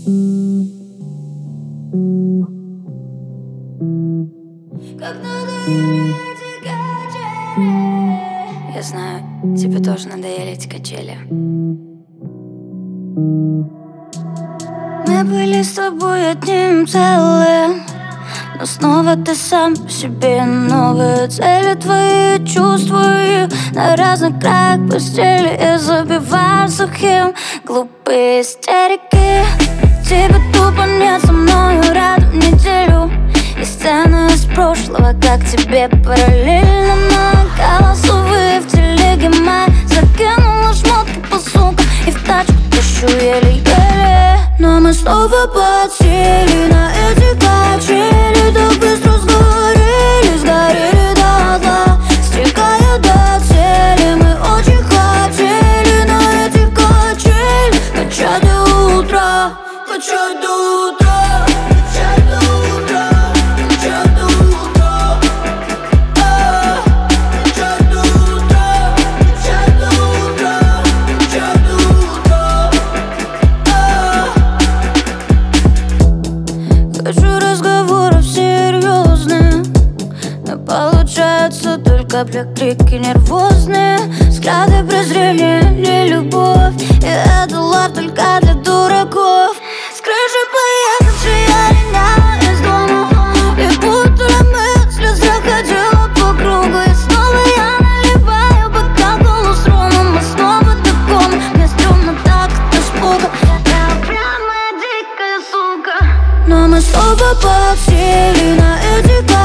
Как надоели эти качели. Я знаю, тебе тоже надоели эти качели. Мы были с тобой одним целым, но снова ты сам по себе. Новые цели твои чувствую на разных краях постели. Я забиваю сухим глупые истерики. Тебе тупо нет со мною рядом неделю. И сцены из прошлого, как тебе параллельно. На голосовые в телеге моей закинула шмотки по сумкам и в тачку тащу еле-еле. Но мы снова подсели на эти качели. Так быстро сгорели, сгорели дотла, стекая до цели. Мы очень хотели на эти качели качать до утра, качать до утра. Хочу разговоров серьезных, но получается только крики нервозные. Взгляды презрения, не любовь, и это лав только для дураков. С крыши поехавшей я линяла из дома, и путали мысли, заходила по кругу. И снова я наливаю бокал голос ромом. И снова таком, мне стрёмно так от испуга. Я прямо дикая сука. Но мы снова подсели на эти